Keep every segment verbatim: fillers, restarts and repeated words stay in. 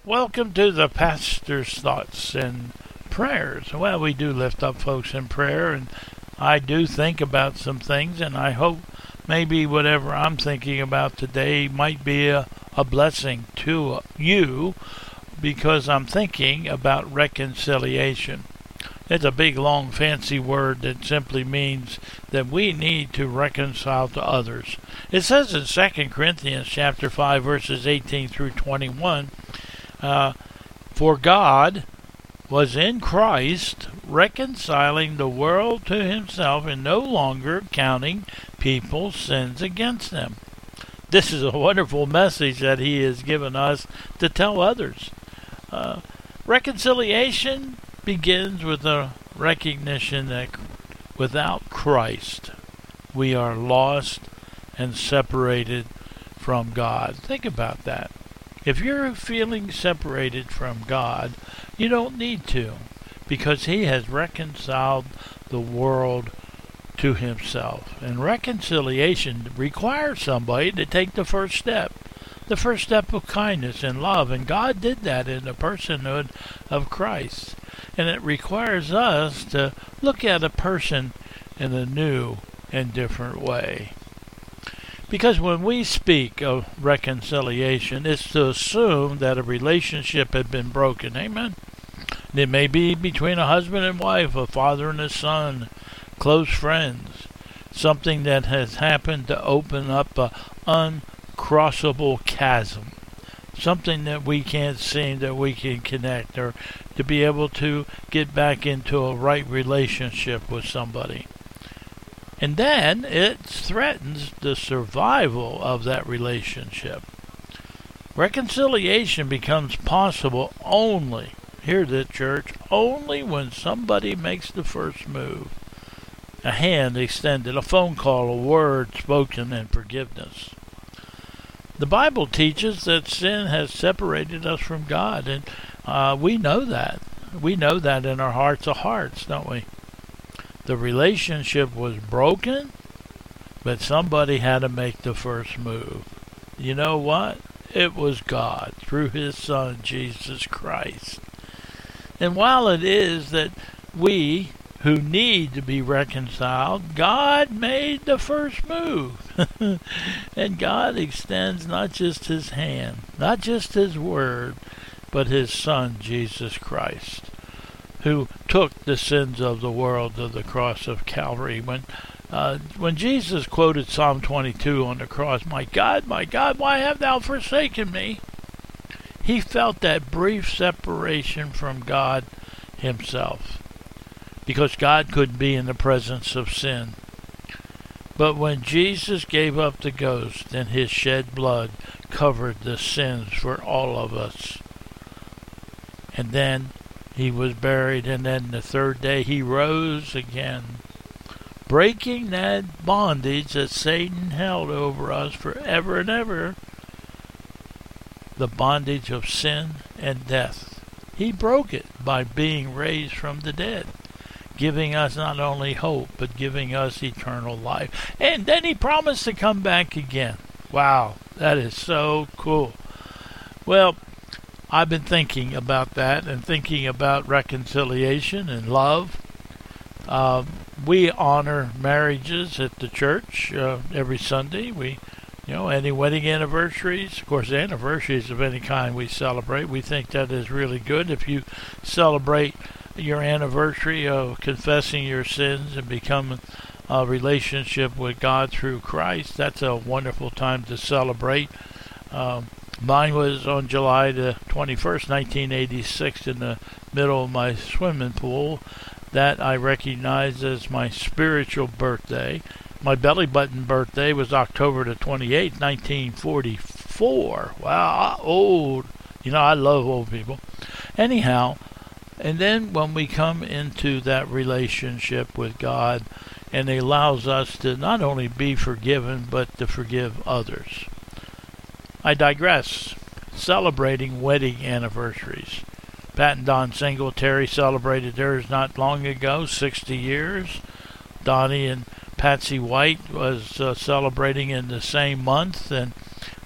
Welcome to the Pastor's Thoughts and Prayers. Well, we do lift up folks in prayer, and I do think about some things, and I hope maybe whatever I'm thinking about today might be a, a blessing to you, because I'm thinking about reconciliation. It's a big, long, fancy word that simply means that we need to reconcile to others. It says in Second Corinthians chapter five, verses eighteen through twenty-one, uh, For God was in Christ reconciling the world to himself and no longer counting people's sins against them. This is a wonderful message that he has given us to tell others. Uh, reconciliation begins with a recognition that without Christ we are lost and separated from God. Think about that. If you're feeling separated from God, you don't need to, because he has reconciled the world to himself. And reconciliation requires somebody to take the first step, the first step of kindness and love. And God did that in the personhood of Christ. And it requires us to look at a person in a new and different way. Because when we speak of reconciliation, it's to assume that a relationship had been broken. Amen? It may be between a husband and wife, a father and a son, close friends, something that has happened to open up an uncrossable chasm, something that we can't seem that we can connect, or to be able to get back into a right relationship with somebody. And then it threatens the survival of that relationship. Reconciliation becomes possible only, hear this, church, only when somebody makes the first move. A hand extended, a phone call, a word spoken, and forgiveness. The Bible teaches that sin has separated us from God, and uh, we know that. We know that in our hearts of hearts, don't we? The relationship was broken, but somebody had to make the first move. You know what? It was God, through his Son, Jesus Christ. And while it is that we who need to be reconciled, God made the first move. And God extends not just his hand, not just his word, but his Son, Jesus Christ, who took the sins of the world to the cross of Calvary. When uh, when Jesus quoted Psalm twenty-two on the cross, "My God, my God, why have thou forsaken me?" He felt that brief separation from God himself, because God couldn't be in the presence of sin. But when Jesus gave up the ghost, and his shed blood covered the sins for all of us, and then he was buried, and then the third day he rose again, breaking that bondage that Satan held over us forever and ever, the bondage of sin and death. He broke it by being raised from the dead, giving us not only hope, but giving us eternal life. And then he promised to come back again. Wow, that is so cool. Well, I've been thinking about that and thinking about reconciliation and love. Uh, we honor marriages at the church uh, every Sunday. We, you know, any wedding anniversaries, of course, anniversaries of any kind we celebrate. We think that is really good. If you celebrate your anniversary of confessing your sins and becoming a relationship with God through Christ, that's a wonderful time to celebrate. Um, Mine was on July the twenty-first, nineteen eighty-six, in the middle of my swimming pool. That I recognize as my spiritual birthday. My belly button birthday was October the twenty-eighth, nineteen forty-four. Wow, old. You know, I love old people. Anyhow, and then when we come into that relationship with God, and it allows us to not only be forgiven, but to forgive others. I digress. Celebrating wedding anniversaries. Pat and Don Singletary celebrated theirs not long ago, sixty years. Donnie and Patsy White was uh, celebrating in the same month, and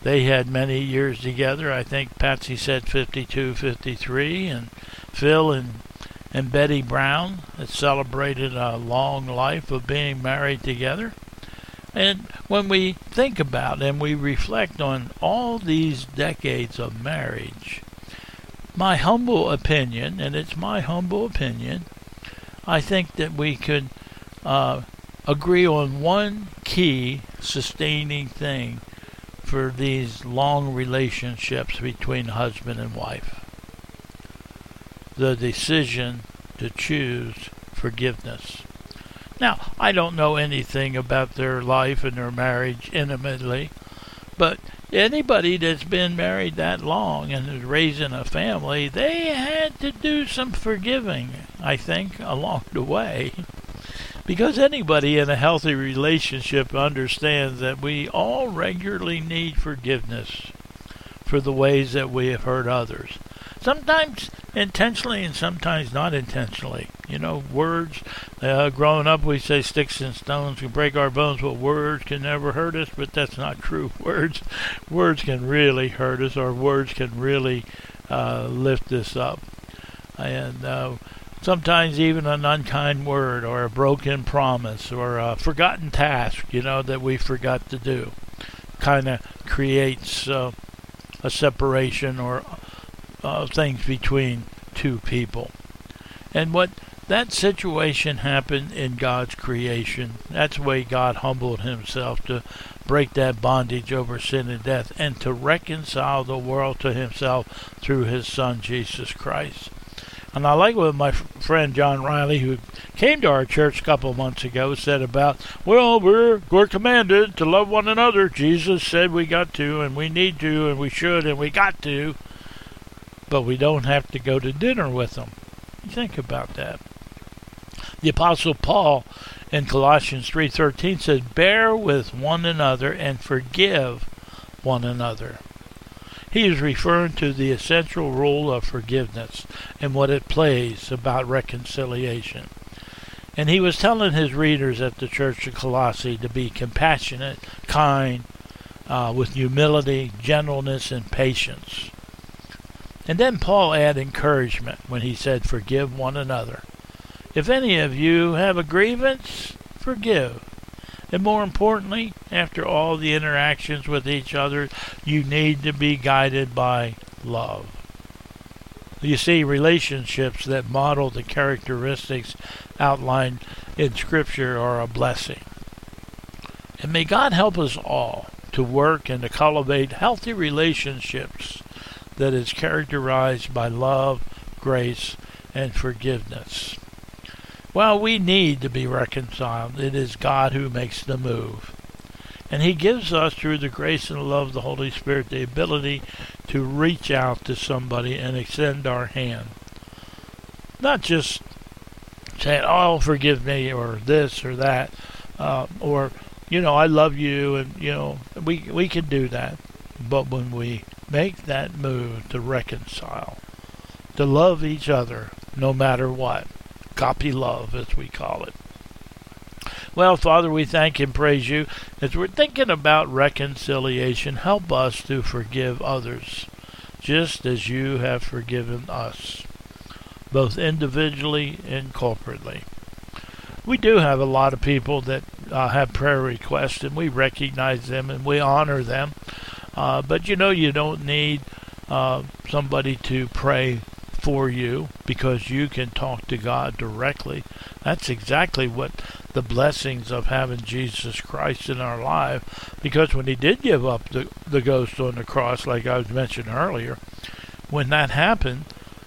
They had many years together. I think Patsy said fifty-two, fifty-three, and Phil and and Betty Brown had celebrated a long life of being married together. And when we think about and we reflect on all these decades of marriage, my humble opinion, and it's my humble opinion, I think that we could uh, agree on one key sustaining thing for these long relationships between husband and wife: the decision to choose forgiveness. Now, I don't know anything about their life and their marriage intimately, but anybody that's been married that long and is raising a family, they had to do some forgiving, I think, along the way. Because anybody in a healthy relationship understands that we all regularly need forgiveness for the ways that we have hurt others. Sometimes intentionally and sometimes not intentionally. You know, words, uh, growing up we say sticks and stones can break our bones, but words can never hurt us, but that's not true. Words words can really hurt us, or words can really uh, lift us up. And uh, sometimes even an unkind word or a broken promise or a forgotten task, you know, that we forgot to do kind of creates uh, a separation or uh, things between two people. And what that situation happened in God's creation. That's the way God humbled himself to break that bondage over sin and death and to reconcile the world to himself through his Son, Jesus Christ. And I like what my friend John Riley, who came to our church a couple of months ago, said about, well, we're, we're commanded to love one another. Jesus said we got to, and we need to, and we should, and we got to, but we don't have to go to dinner with them. Think about that. The Apostle Paul in Colossians three thirteen says, bear with one another and forgive one another. He is referring to the essential role of forgiveness and what it plays about reconciliation. And he was telling his readers at the church of Colossae to be compassionate, kind, uh, with humility, gentleness, and patience. And then Paul added encouragement when he said, forgive one another. If any of you have a grievance, forgive. And more importantly, after all the interactions with each other, you need to be guided by love. You see, relationships that model the characteristics outlined in Scripture are a blessing. And may God help us all to work and to cultivate healthy relationships that is characterized by love, grace, and forgiveness. Well, we need to be reconciled. It is God who makes the move. And he gives us, through the grace and love of the Holy Spirit, the ability to reach out to somebody and extend our hand. Not just saying, oh, forgive me, or this or that, uh, or, you know, I love you, and, you know, we, we can do that. But when we make that move to reconcile, to love each other no matter what, agape love, as we call it. Well, Father, we thank and praise you. As we're thinking about reconciliation, help us to forgive others, just as you have forgiven us, both individually and corporately. We do have a lot of people that uh, have prayer requests, and we recognize them and we honor them. Uh, but you know, you don't need uh, somebody to pray for you, because you can talk to God directly. That's exactly what the blessings of having Jesus Christ in our life, because when he did give up the, the ghost on the cross, like I was mentioning earlier, when that happened,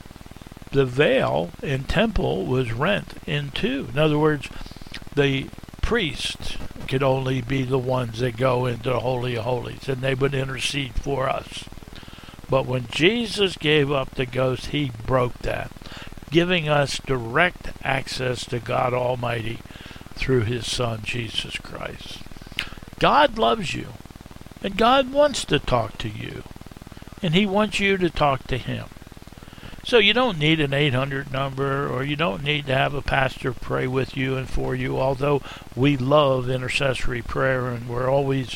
the veil in temple was rent in two. In other words, the priests could only be the ones that go into the Holy of Holies, and they would intercede for us. But when Jesus gave up the ghost, he broke that, giving us direct access to God Almighty through his Son, Jesus Christ. God loves you, and God wants to talk to you, and he wants you to talk to him. So you don't need an eight hundred number, or you don't need to have a pastor pray with you and for you, although we love intercessory prayer, and we're always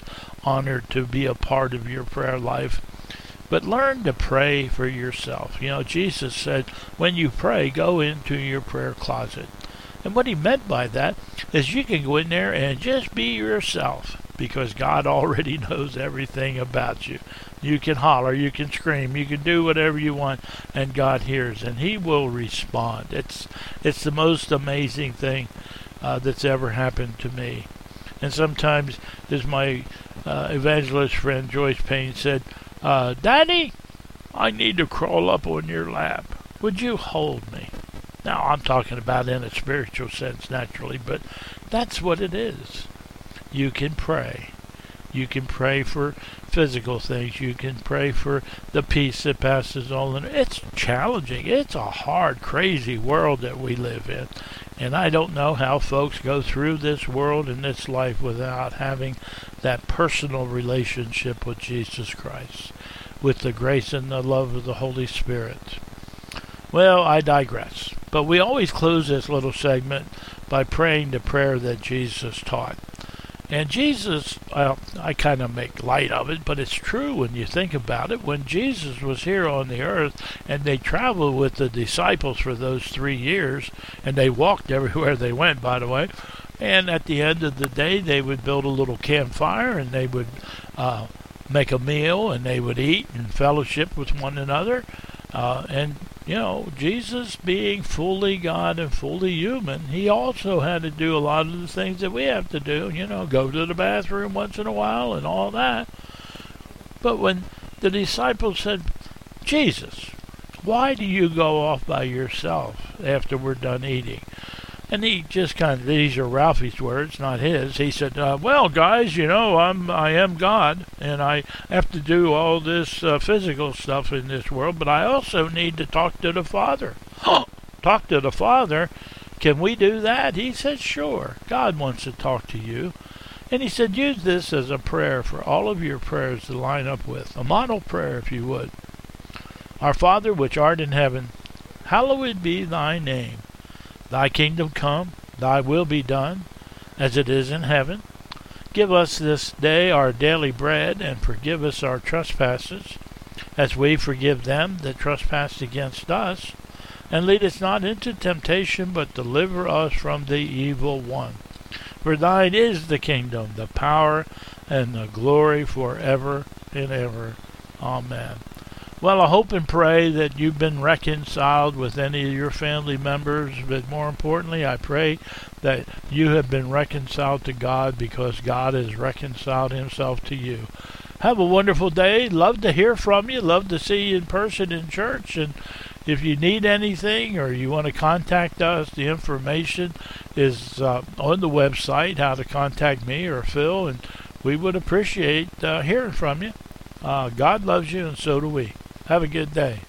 honored to be a part of your prayer life. But learn to pray for yourself. You know, Jesus said, when you pray, go into your prayer closet. And what he meant by that is you can go in there and just be yourself, because God already knows everything about you. You can holler, you can scream, you can do whatever you want, and God hears, and he will respond. It's it's the most amazing thing uh, that's ever happened to me. And sometimes, as my uh, evangelist friend Joyce Payne said, uh, Daddy, I need to crawl up on your lap. Would you hold me? Now, I'm talking about in a spiritual sense, naturally, but that's what it is. You can pray. You can pray for physical things. You can pray for the peace that passes all. And it's challenging. It's a hard, crazy world that we live in. And I don't know how folks go through this world and this life without having that personal relationship with Jesus Christ, with the grace and the love of the Holy Spirit. Well, I digress. But we always close this little segment by praying the prayer that Jesus taught. And Jesus, well, I kind of make light of it, but it's true when you think about it. When Jesus was here on the earth and they traveled with the disciples for those three years, and they walked everywhere they went, by the way, and at the end of the day they would build a little campfire and they would uh, make a meal and they would eat and fellowship with one another. Uh, and You know, Jesus being fully God and fully human, he also had to do a lot of the things that we have to do, you know, go to the bathroom once in a while and all that. But when the disciples said, Jesus, why do you go off by yourself after we're done eating? And he just kind of, these are Ralphie's words, not his. He said, uh, well, guys, you know, I'm, I am God, and I have to do all this uh, physical stuff in this world, but I also need to talk to the Father. Talk to the Father? Can we do that? He said, sure. God wants to talk to you. And he said, use this as a prayer for all of your prayers to line up with. A model prayer, if you would. Our Father, which art in heaven, hallowed be thy name. Thy kingdom come, thy will be done, as it is in heaven. Give us this day our daily bread, and forgive us our trespasses, as we forgive them that trespass against us. And lead us not into temptation, but deliver us from the evil one. For thine is the kingdom, the power, and the glory forever and ever. Amen. Well, I hope and pray that you've been reconciled with any of your family members, but more importantly, I pray that you have been reconciled to God, because God has reconciled himself to you. Have a wonderful day. Love to hear from you. Love to see you in person in church. And if you need anything or you want to contact us, the information is uh, on the website, how to contact me or Phil, and we would appreciate uh, hearing from you. Uh, God loves you, and so do we. Have a good day.